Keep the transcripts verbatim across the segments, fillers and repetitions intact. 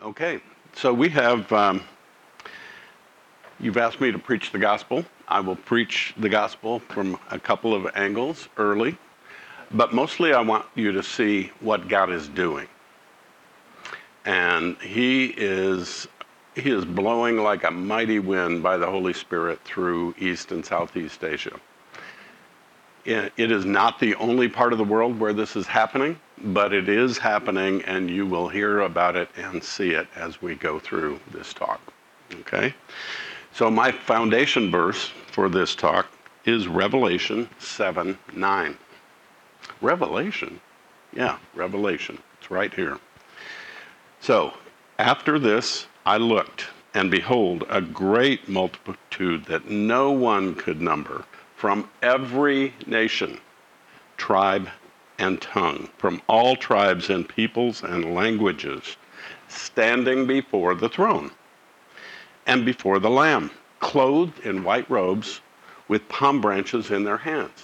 Okay, so we have, um, you've asked me to preach the gospel. I will preach the gospel from a couple of angles early, but mostly I want you to see what God is doing. And he is he is blowing like a mighty wind by the Holy Spirit through East and Southeast Asia. It is not the only part of the world where this is happening, but it is happening, and you will hear about it and see it as we go through this talk. Okay? So my foundation verse for this talk is Revelation seven nine. Revelation? Yeah, Revelation. It's right here. So, after this I looked, and behold, a great multitude that no one could number, from every nation, tribe, and tongue, from all tribes and peoples and languages, standing before the throne and before the Lamb, clothed in white robes with palm branches in their hands.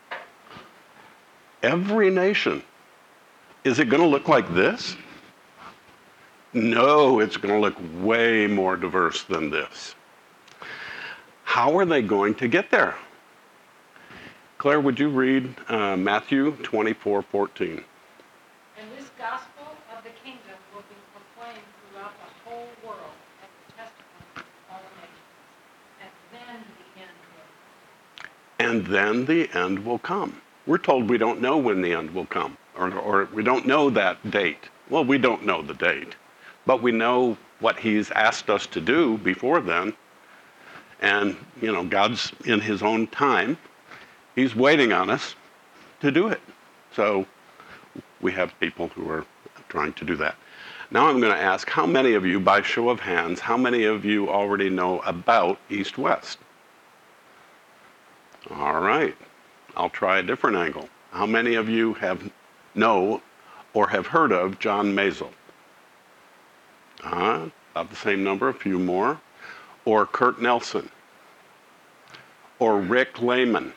Every nation. Is it going to look like this? No, it's going to look way more diverse than this. How are they going to get there? Claire, would you read uh, Matthew twenty-four fourteen? And this gospel of the kingdom will be proclaimed throughout the whole world as a testimony to all nations, and then the end will. And then the end will come. We're told we don't know when the end will come, or, or we don't know that date. Well, we don't know the date, but we know what he's asked us to do before then. And, you know, God's in his own time. He's waiting on us to do it. So we have people who are trying to do that. Now I'm going to ask, how many of you, by show of hands, how many of you already know about East-West? All right. I'll try a different angle. How many of you have know or have heard of John Mazel? Uh, about the same number, a few more. Or Kurt Nelson. Or Rick Lehman.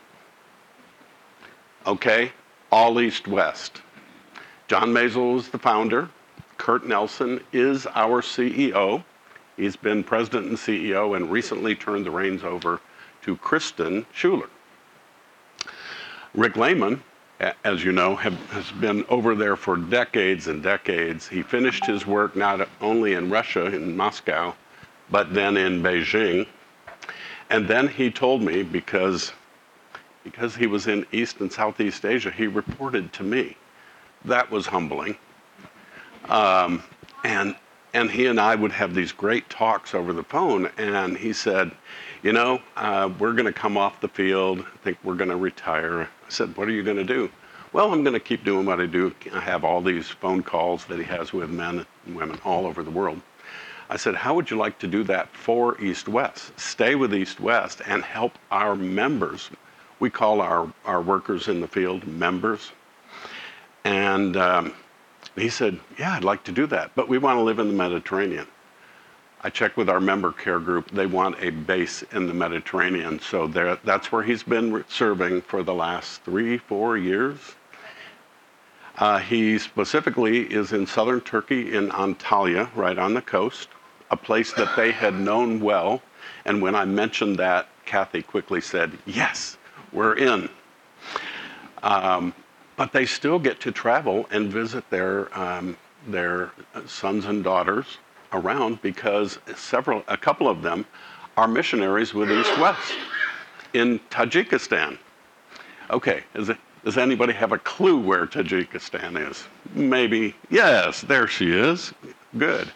Okay, all East-West. John Mazel is the founder. Kurt Nelson is our C E O. He's been president and C E O and recently turned the reins over to Kristen Schuler. Rick Lehman, as you know, have, has been over there for decades and decades. He finished his work not only in Russia, in Moscow, but then in Beijing. And then he told me, because Because he was in East and Southeast Asia, he reported to me. That was humbling. Um, and and he and I would have these great talks over the phone, and he said, you know, uh, we're going to come off the field. I think we're going to retire. I said, what are you going to do? Well, I'm going to keep doing what I do. I have all these phone calls that he has with men and women all over the world. I said, how would you like to do that for East-West? Stay with East-West and help our members. We call our, our workers in the field members. And um, he said, yeah, I'd like to do that, but we want to live in the Mediterranean. I checked with our member care group. They want a base in the Mediterranean. So there, that's where he's been serving for the last three, four years. Uh, he specifically is in southern Turkey, in Antalya, right on the coast, a place that they had known well. And when I mentioned that, Kathy quickly said, yes, we're in. Um, but they still get to travel and visit their um, their sons and daughters around, because several, a couple of them are missionaries with East-West in Tajikistan. Okay, is it, does anybody have a clue where Tajikistan is? Maybe, yes, there she is. Good.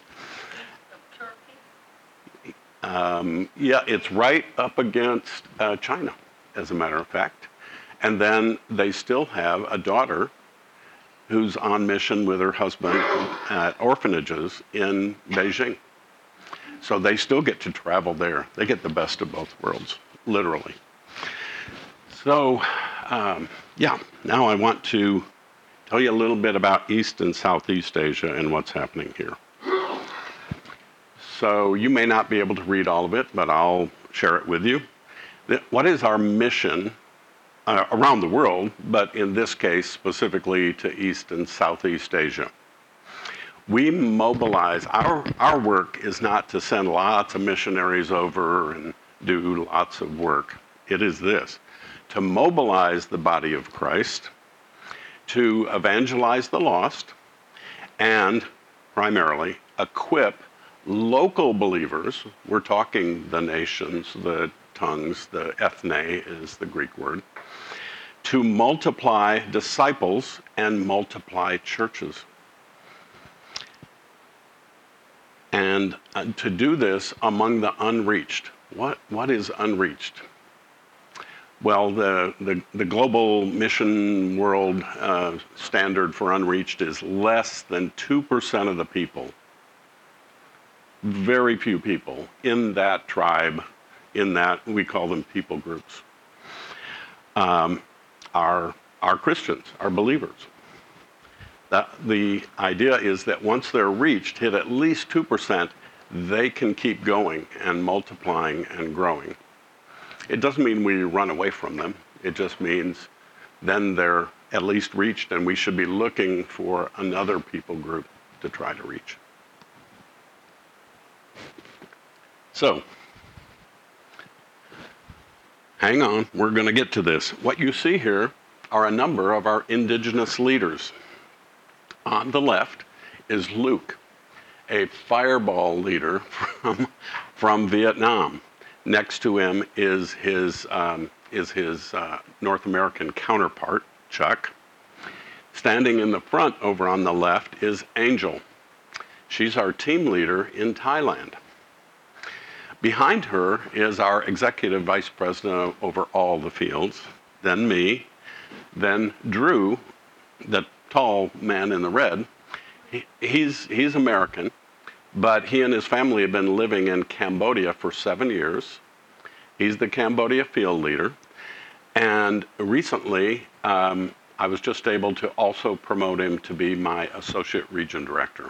Um, yeah, it's right up against uh, China, as a matter of fact. And then they still have a daughter who's on mission with her husband at orphanages in Beijing. So they still get to travel there. They get the best of both worlds, literally. So, um, yeah, now I want to tell you a little bit about East and Southeast Asia and what's happening here. So you may not be able to read all of it, but I'll share it with you. What is our mission uh, around the world, but in this case specifically to East and Southeast Asia? We mobilize, our, our work is not to send lots of missionaries over and do lots of work. It is this, to mobilize the body of Christ, to evangelize the lost, and primarily equip local believers. We're talking the nations, the tongues, the ethne is the Greek word, to multiply disciples and multiply churches. And uh, to do this among the unreached. What, what is unreached? Well, the, the, the global mission world uh, standard for unreached is less than two percent of the people. Very few people in that tribe, in that, we call them people groups, um, are, are Christians, are believers. That, the idea is that once they're reached, hit at least two percent, they can keep going and multiplying and growing. It doesn't mean we run away from them. It just means then they're at least reached, and we should be looking for another people group to try to reach. So, hang on, we're going to get to this. What you see here are a number of our indigenous leaders. On the left is Luke, a fireball leader from, from Vietnam. Next to him is his, um, is his uh, North American counterpart, Chuck. Standing in the front over on the left is Angel. She's our team leader in Thailand. Behind her is our executive vice president over all the fields, then me, then Drew, the tall man in the red. He, he's, he's American, but he and his family have been living in Cambodia for seven years. He's the Cambodia field leader. And recently, um, I was just able to also promote him to be my associate region director.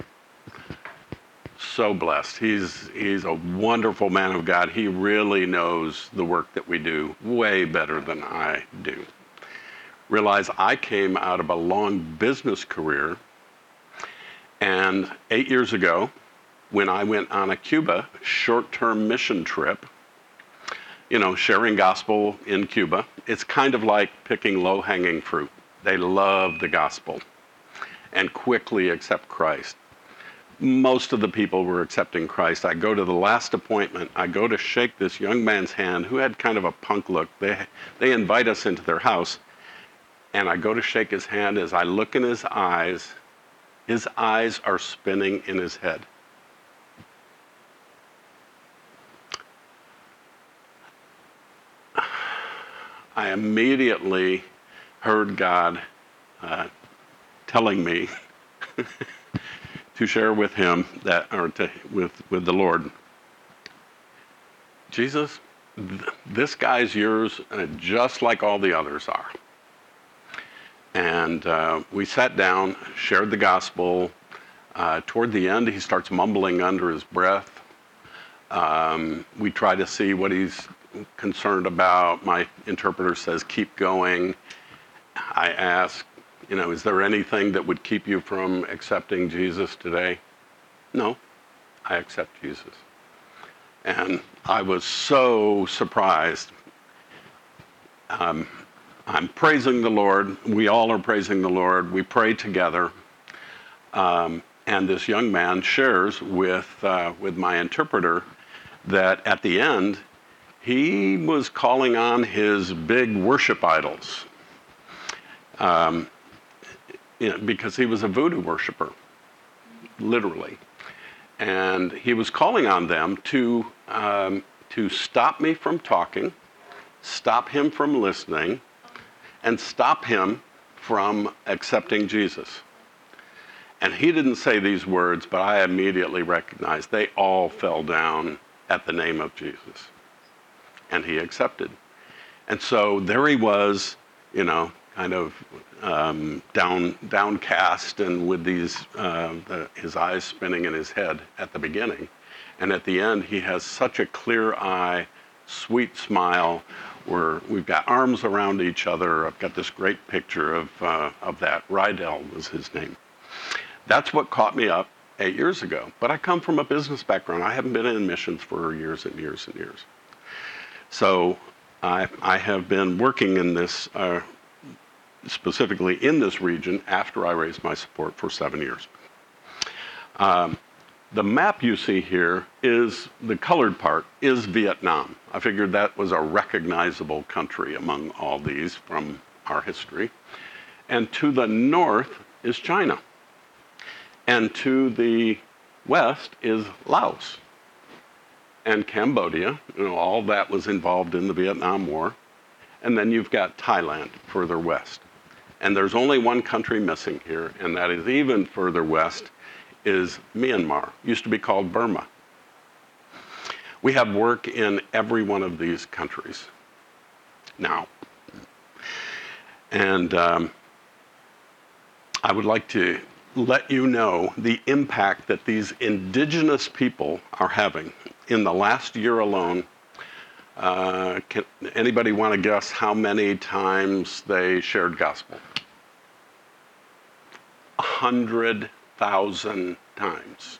So blessed. He's, he's a wonderful man of God. He really knows the work that we do way better than I do. Realize I came out of a long business career, and eight years ago, when I went on a Cuba short-term mission trip, you know, sharing gospel in Cuba, it's kind of like picking low-hanging fruit. They love the gospel and quickly accept Christ. Most of the people were accepting Christ. I go to the last appointment. I go to shake this young man's hand who had kind of a punk look. They, they invite us into their house. And I go to shake his hand. As I look in his eyes, his eyes are spinning in his head. I immediately heard God uh, telling me to share with him that, or to, with, with the Lord, Jesus, th- this guy's yours uh, just like all the others are. And uh, we sat down, shared the gospel. Uh, toward the end, he starts mumbling under his breath. Um, we try to see what he's concerned about. My interpreter says, keep going. I ask, you know, is there anything that would keep you from accepting Jesus today? No, I accept Jesus. And I was so surprised. Um, I'm praising the Lord. We all are praising the Lord. We pray together. Um, and this young man shares with, uh, with my interpreter that at the end, he was calling on his big worship idols. Um, you know, because he was a voodoo worshiper, literally. And he was calling on them to, um, to stop me from talking, stop him from listening, and stop him from accepting Jesus. And he didn't say these words, but I immediately recognized they all fell down at the name of Jesus. And he accepted. And so there he was, you know, kind of um, down, downcast and with these, uh, the, his eyes spinning in his head at the beginning. And at the end, he has such a clear eye, sweet smile, where we've got arms around each other. I've got this great picture of, uh, of that. Rydell was his name. That's what caught me up. eight years ago. But I come from a business background. I haven't been in missions for years and years and years. So I, I have been working in this, uh, specifically in this region after I raised my support for seven years. Um, the map you see here is, the colored part is Vietnam. I figured that was a recognizable country among all these from our history. And to the north is China. And to the west is Laos and Cambodia. You know, all that was involved in the Vietnam War. And then you've got Thailand further west. And there's only one country missing here, and that is even further west is Myanmar. Used to be called Burma. We have work in every one of these countries now. And um, I would like to let you know the impact that these indigenous people are having. In the last year alone, uh, can anybody want to guess how many times they shared gospel? A hundred thousand times.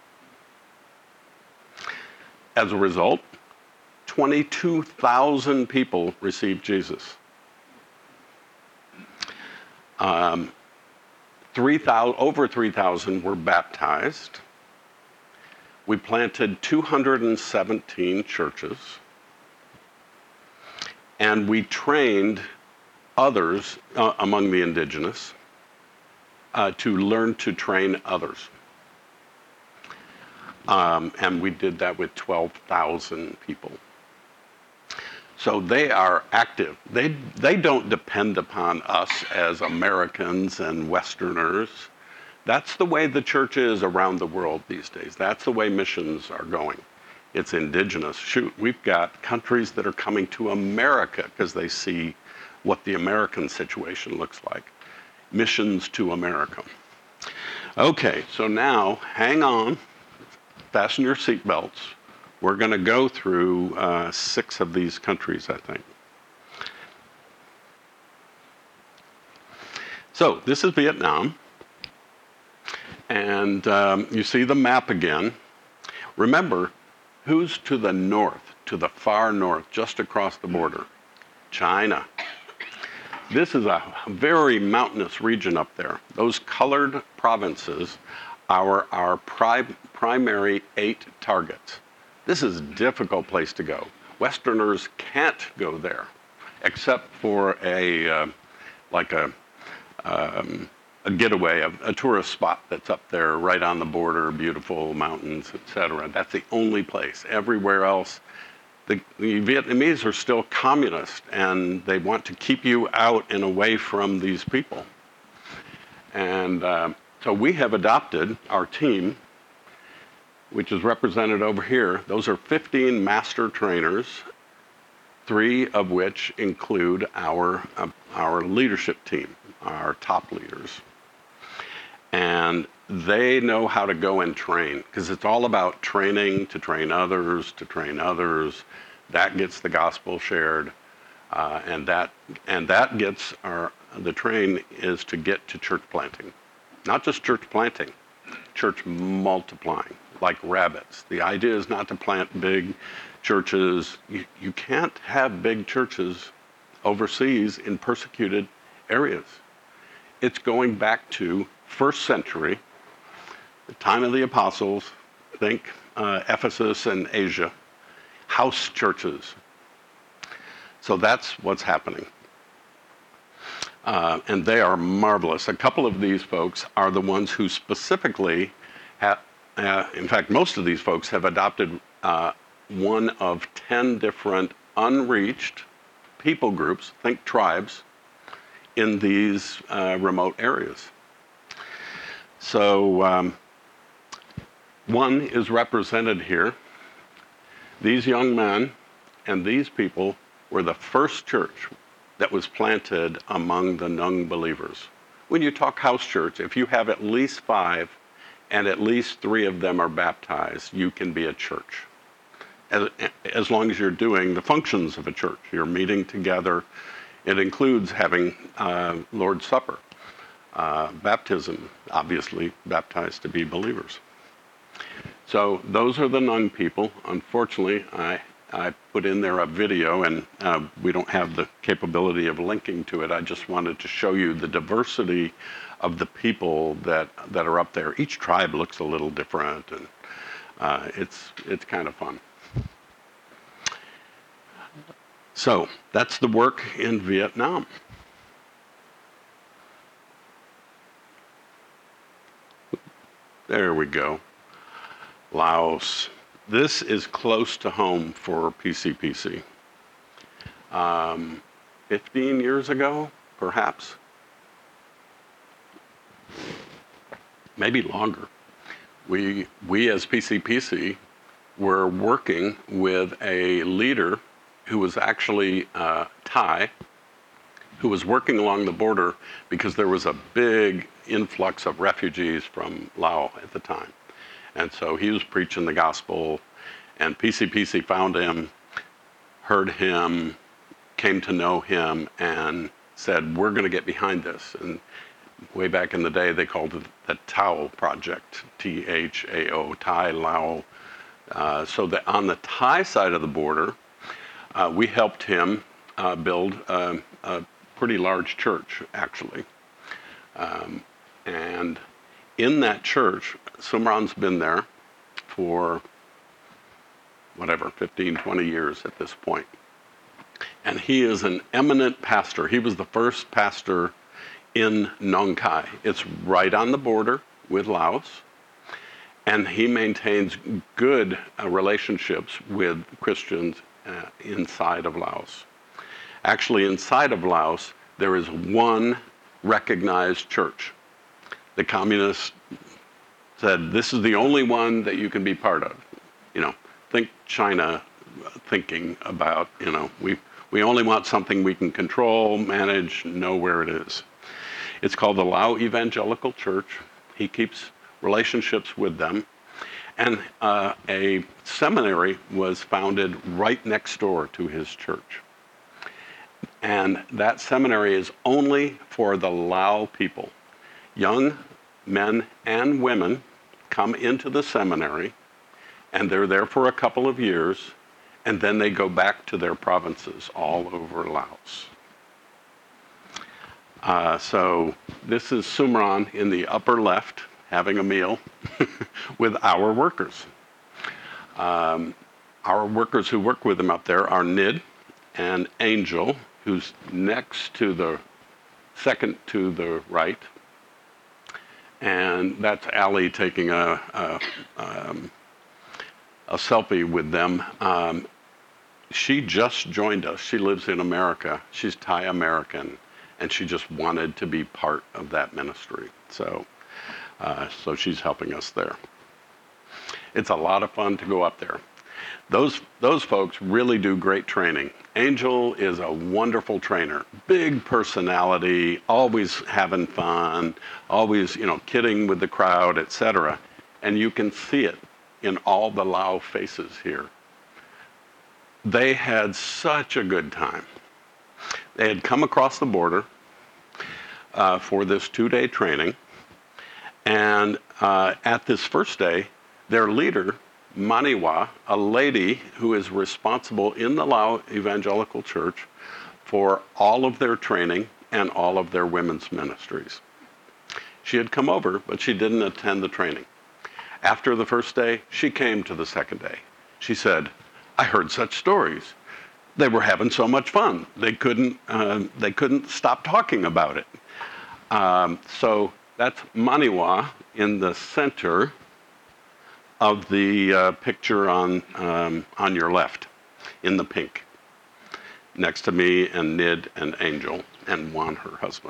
As a result, twenty-two thousand people received Jesus. Um, three thousand, over three thousand were baptized. We planted two hundred seventeen churches. And we trained others uh, among the indigenous uh, to learn to train others. Um, and we did that with twelve thousand people. So they are active. They, they don't depend upon us as Americans and Westerners. That's the way the church is around the world these days. That's the way missions are going. It's indigenous. Shoot, we've got countries that are coming to America because they see what the American situation looks like. Missions to America. Okay, so now hang on, fasten your seatbelts. We're going to go through uh, six of these countries, I think. So this is Vietnam. And um, you see the map again. Remember, who's to the north, to the far north, just across the border? China. This is a very mountainous region up there. Those colored provinces are our pri primary eight targets. This is a difficult place to go. Westerners can't go there, except for a, uh, like a, um, a getaway, a, a tourist spot that's up there right on the border, beautiful mountains, et cetera. That's the only place. Everywhere else, the, the Vietnamese are still communist, and they want to keep you out and away from these people. And uh, so we have adopted our team, which is represented over here. Those are fifteen master trainers, three of which include our, uh, our leadership team, our top leaders. And they know how to go and train, because it's all about training to train others, to train others. That gets the gospel shared, uh, and that and that gets our, the train is to get to church planting. Not just church planting, church multiplying, like rabbits. The idea is not to plant big churches. You, you can't have big churches overseas in persecuted areas. It's going back to first century, the time of the apostles, think uh, Ephesus and Asia, house churches. So that's what's happening. Uh, and they are marvelous. A couple of these folks are the ones who specifically have, uh, in fact, most of these folks have adopted uh, one of ten different unreached people groups, think tribes, in these uh, remote areas. So um, one is represented here. These young men and these people were the first church that was planted among the Hmong believers. When you talk house church, if you have at least five and at least three of them are baptized, you can be a church. As, as long as you're doing the functions of a church. You're meeting together. It includes having uh, Lord's Supper. Uh, baptism, obviously, baptized to be believers. So those are the Hmong people. Unfortunately, I, I put in there a video, and uh, we don't have the capability of linking to it. I just wanted to show you the diversity of the people that, that are up there. Each tribe looks a little different, and uh, it's, it's kind of fun. So that's the work in Vietnam. There we go. Laos. This is close to home for P C P C. Um, fifteen years ago, perhaps. Maybe longer. We, we as P C P C were working with a leader who was actually uh, Thai, who was working along the border because there was a big influx of refugees from Laos at the time. And so he was preaching the gospel, and P C P C found him, heard him, came to know him, and said, we're going to get behind this. And way back in the day, they called it the Thao Project, T H A O, Thai, Lao. Uh, so that on the Thai side of the border, uh, we helped him uh, build a, a pretty large church, actually. Um, and in that church, Sumran's been there for whatever, fifteen, twenty years at this point. And he is an eminent pastor. He was the first pastor in Nong Khai. It's right on the border with Laos. And he maintains good uh, relationships with Christians uh, inside of Laos. Actually, inside of Laos, there is one recognized church. The communists said, this is the only one that you can be part of. You know, think China thinking about, you know, we, we only want something we can control, manage, know where it is. It's called the Lao Evangelical Church. He keeps relationships with them. And uh, a seminary was founded right next door to his church. And that seminary is only for the Lao people. Young men and women come into the seminary, and they're there for a couple of years, and then they go back to their provinces all over Laos. Uh, so this is Sumran in the upper left, having a meal with our workers. Um, our workers who work with him up there are Nid and Angel, who's next to the second to the right. And that's Ali taking a, a, um, a selfie with them. Um, she just joined us. She lives in America. She's Thai American, and she just wanted to be part of that ministry. So, uh, so she's helping us there. It's a lot of fun to go up there. Those, those folks really do great training. Angel is a wonderful trainer, big personality, always having fun, always, you know, kidding with the crowd, et cetera. And you can see it in all the Lao faces here. They had such a good time. They had come across the border uh, for this two-day training. And uh, at this first day, their leader, Maniwa, a lady who is responsible in the Lao Evangelical Church for all of their training and all of their women's ministries. She had come over, but she didn't attend the training. After the first day, she came to the second day. She said, I heard such stories. They were having so much fun. They couldn't, uh, they couldn't stop talking about it. Um, so that's Maniwa in the center of the uh, picture on, um, on your left, in the pink, next to me and Nid and Angel and Juan, her husband.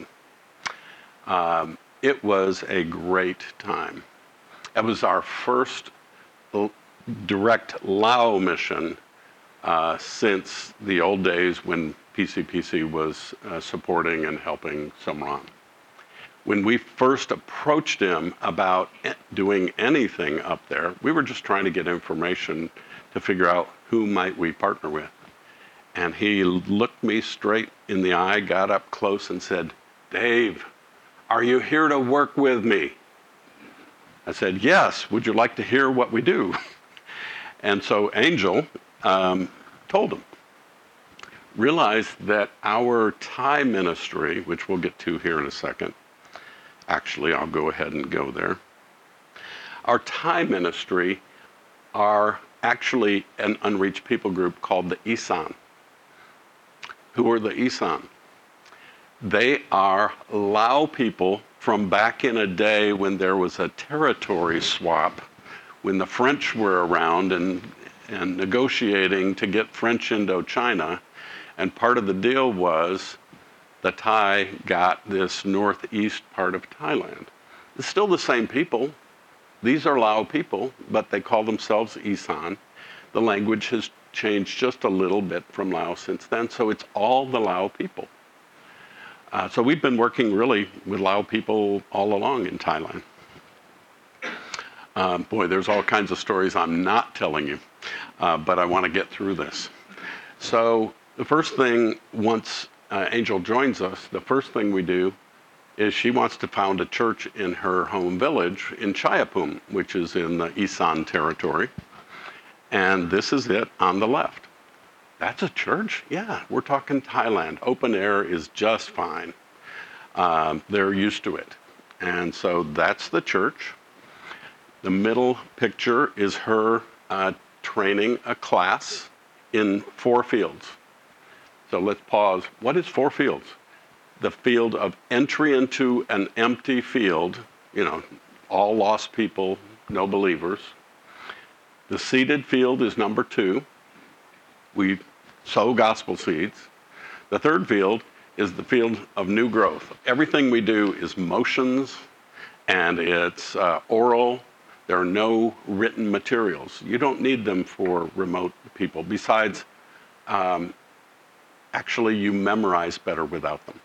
Um, it was a great time. It was our first l- direct Lao mission uh, since the old days when P C P C was uh, supporting and helping Sumran. When we first approached him about doing anything up there, we were just trying to get information to figure out who might we partner with. And he looked me straight in the eye, got up close and said, Dave, are you here to work with me? I said, yes, would you like to hear what we do? And so Angel um, told him. Realized that our Thai ministry, which we'll get to here in a second, actually, I'll go ahead and go there. Our Thai ministry are actually an unreached people group called the Isan. Who are the Isan? They are Lao people from back in a day when there was a territory swap, when the French were around and, and negotiating to get French Indochina. And part of the deal was the Thai got this northeast part of Thailand. It's still the same people. These are Lao people, but they call themselves Isan. The language has changed just a little bit from Lao since then, so it's all the Lao people. Uh, so we've been working really with Lao people all along in Thailand. Um, boy, there's all kinds of stories I'm not telling you, uh, but I want to get through this. So the first thing, once uh, Angel joins us, the first thing we do is she wants to found a church in her home village in Chayapum, which is in the Isan territory. And this is it on the left. That's a church? Yeah, we're talking Thailand. Open air is just fine. Um, they're used to it. And so that's the church. The middle picture is her uh, training a class in four fields. So let's pause. What is four fields? The field of entry into an empty field, you know, all lost people, no believers. The seeded field is number two. We sow gospel seeds. The third field is the field of new growth. Everything we do is motions and it's uh, oral. There are no written materials. You don't need them for remote people. Besides, um, actually you memorize better without them.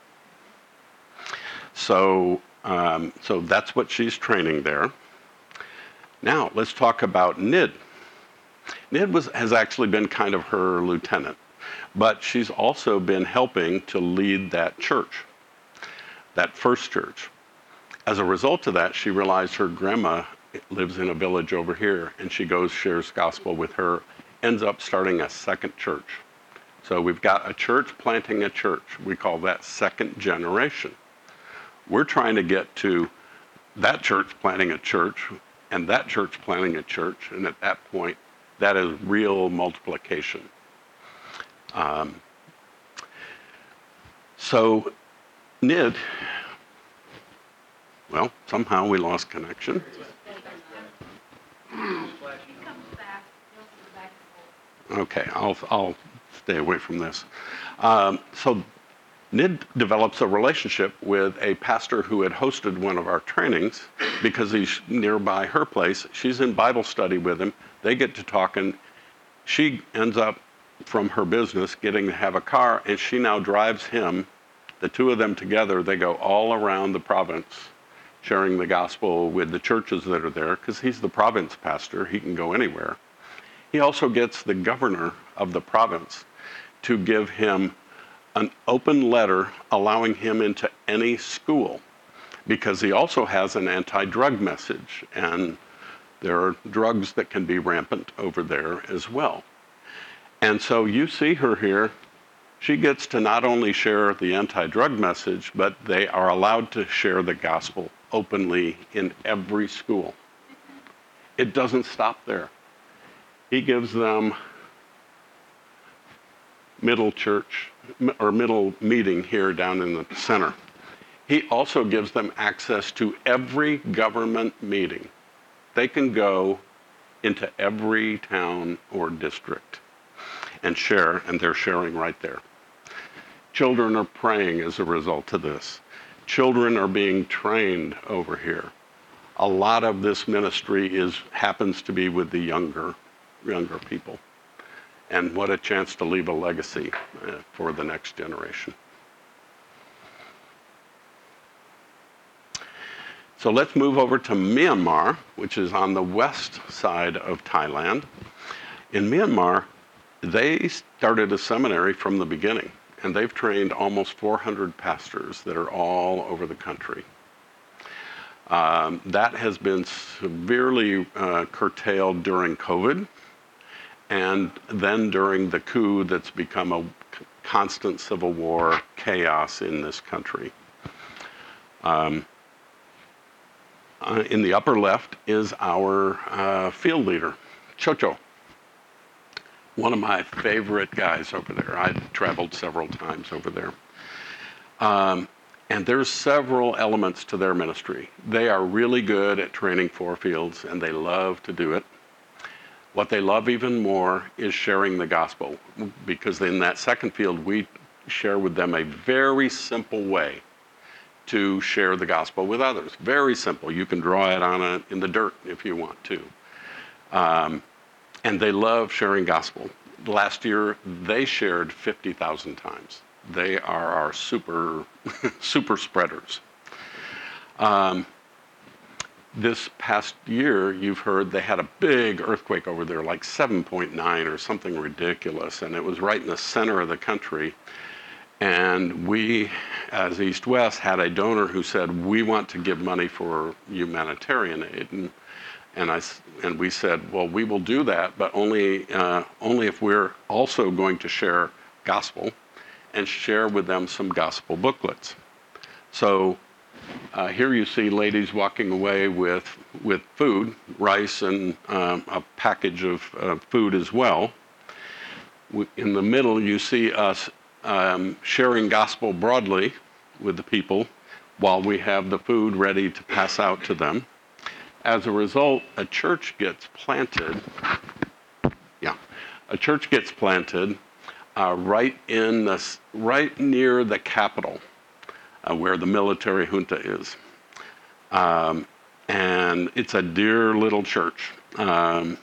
So, um, so that's what she's training there. Now let's talk about N I D. N I D was, has actually been kind of her lieutenant, but she's also been helping to lead that church, that first church. As a result of that, she realized her grandma lives in a village over here, and she goes, shares gospel with her, ends up starting a second church. So we've got a church planting a church. We call that second generation. We're trying to get to that church planting a church and that church planting a church, and at that point, that is real multiplication. Um, so N I D, well, somehow we lost connection. Okay, I'll, I'll stay away from this. Um, so N I D develops a relationship with a pastor who had hosted one of our trainings because he's nearby her place. She's in Bible study with him. They get to talking. She ends up, from her business, getting to have a car, and she now drives him. The two of them together, they go all around the province sharing the gospel with the churches that are there, because he's the province pastor. He can go anywhere. He also gets the governor of the province to give him an open letter allowing him into any school, because he also has an anti-drug message, and there are drugs that can be rampant over there as well. And so you see her here. She gets to not only share the anti-drug message, but they are allowed to share the gospel openly in every school. It doesn't stop there. He gives them middle church, or middle meeting here down in the center. He also gives them access to every government meeting. They can go into every town or district and share, and they're sharing right there. Children are praying as a result of this. Children are being trained over here. A lot of this ministry is happens to be with the younger, younger people. And what a chance to leave a legacy uh, for the next generation. So let's move over to Myanmar, which is on the west side of Thailand. In Myanmar, they started a seminary from the beginning, and they've trained almost four hundred pastors that are all over the country. Um, that has been severely uh, curtailed during COVID, and then during the coup that's become a constant civil war chaos in this country. Um, uh, in the upper left is our uh, field leader, Chocho. One of my favorite guys over there. I've traveled several times over there. Um, and there's several elements to their ministry. They are really good at training for fields, and they love to do it. What they love even more is sharing the gospel, because in that second field, we share with them a very simple way to share the gospel with others. Very simple. You can draw it on a, in the dirt if you want to. Um, and they love sharing gospel. Last year, they shared fifty thousand times. They are our super, super spreaders. Um, this past year, you've heard they had a big earthquake over there, like seven point nine or something ridiculous, and it was right in the center of the country. And we, as East West, had a donor who said, we want to give money for humanitarian aid. And, and, I, and we said, well, we will do that, but only, uh, only if we're also going to share gospel and share with them some gospel booklets. So uh, here you see ladies walking away with, with food, rice, and um, a package of uh, food as well. In the middle, you see us um, sharing gospel broadly with the people while we have the food ready to pass out to them. As a result, a church gets planted. Yeah, a church gets planted uh, right in the, right near the Capitol, uh, where the military junta is, um, and it's a dear little church. Um,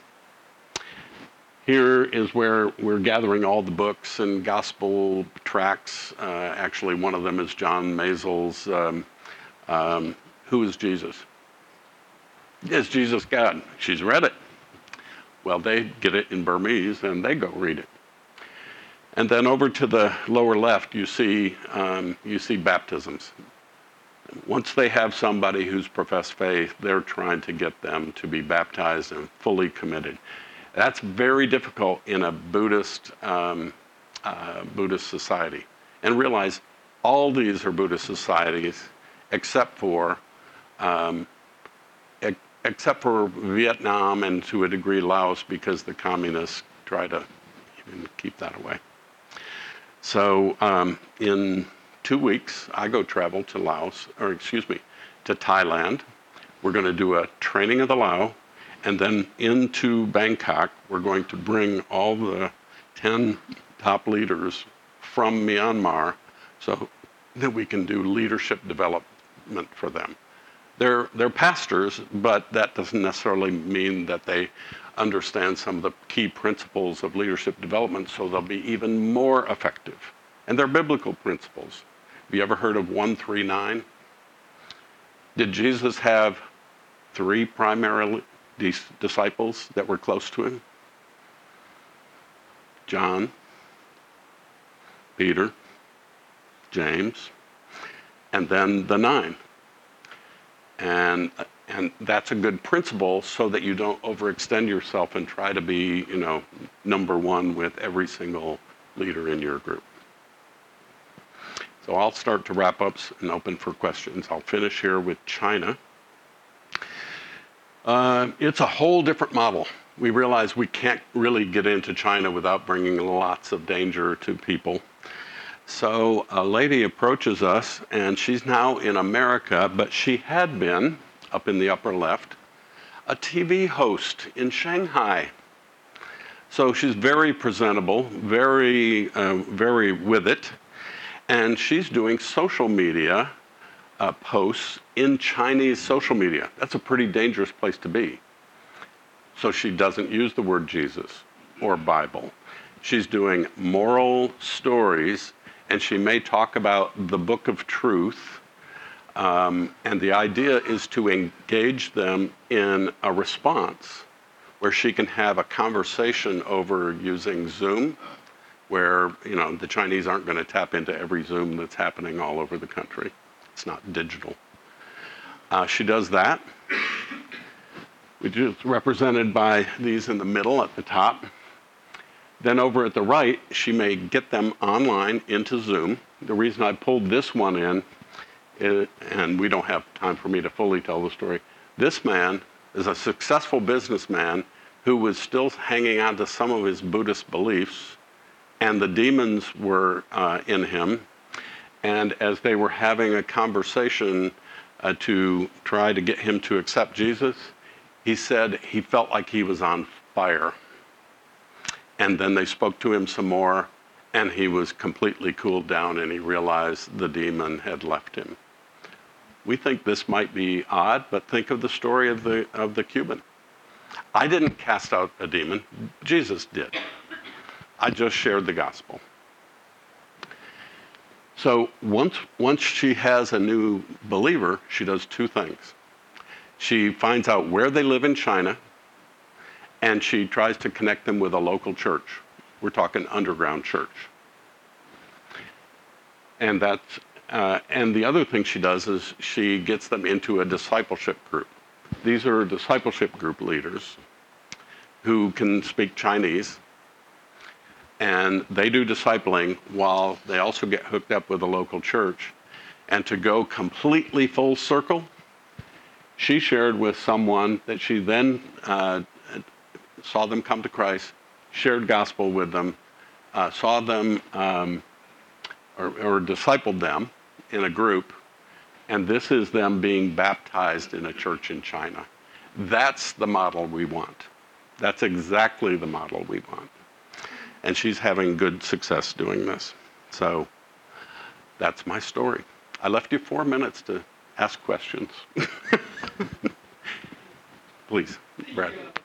Here is where we're gathering all the books and gospel tracts. Uh, actually, one of them is John Mazel's um, um, Who is Jesus? Is Jesus God? She's read it. Well, they get it in Burmese and they go read it. And then over to the lower left, you see um, you see baptisms. Once they have somebody who's professed faith, they're trying to get them to be baptized and fully committed. That's very difficult in a Buddhist um, uh, Buddhist society. And realize all these are Buddhist societies, except for um, e- except for Vietnam and to a degree Laos, because the communists try to even keep that away. So um, in two weeks, I go travel to Laos, or excuse me, to Thailand. We're going to do a training of the Lao. And then into Bangkok, we're going to bring all the ten top leaders from Myanmar so that we can do leadership development for them. They're, they're pastors, but that doesn't necessarily mean that they understand some of the key principles of leadership development, so they'll be even more effective. And they're biblical principles. Have you ever heard of one three nine? Did Jesus have three primary disciples that were close to him? John, Peter, James, and then the nine. And and that's a good principle so that you don't overextend yourself and try to be, you know, number one with every single leader in your group. So I'll start to wrap up and open for questions. I'll finish here with China. Uh, it's a whole different model. We realize we can't really get into China without bringing lots of danger to people. So a lady approaches us, and she's now in America, but she had been, up in the upper left, a T V host in Shanghai. So she's very presentable, very, uh, very with it, and she's doing social media uh, posts in Chinese social media. That's a pretty dangerous place to be. So she doesn't use the word Jesus or Bible. She's doing moral stories, and she may talk about the book of truth. Um, and the idea is to engage them in a response where she can have a conversation over using Zoom, where, you know, the Chinese aren't going to tap into every Zoom that's happening all over the country. It's not digital. Uh, she does that, which is represented by these in the middle at the top. Then over at the right, she may get them online into Zoom. The reason I pulled this one in, is, and we don't have time for me to fully tell the story, this man is a successful businessman who was still hanging on to some of his Buddhist beliefs, and the demons were uh, in him. And as they were having a conversation uh, to try to get him to accept Jesus, he said he felt like he was on fire. And then they spoke to him some more, and he was completely cooled down, and he realized the demon had left him. We think this might be odd, but think of the story of the of the Cuban. I didn't cast out a demon. Jesus did. I just shared the gospel. So once once she has a new believer, she does two things. She finds out where they live in China, and she tries to connect them with a local church. We're talking underground church. And that's uh, and the other thing she does is she gets them into a discipleship group. These are discipleship group leaders who can speak Chinese, and they do discipling while they also get hooked up with a local church. And to go completely full circle, she shared with someone that she then uh, saw them come to Christ, shared gospel with them, uh, saw them um, or, or discipled them in a group, and this is them being baptized in a church in China. That's the model we want. That's exactly the model we want. And she's having good success doing this. So that's my story. I left you four minutes to ask questions. Please, Brad.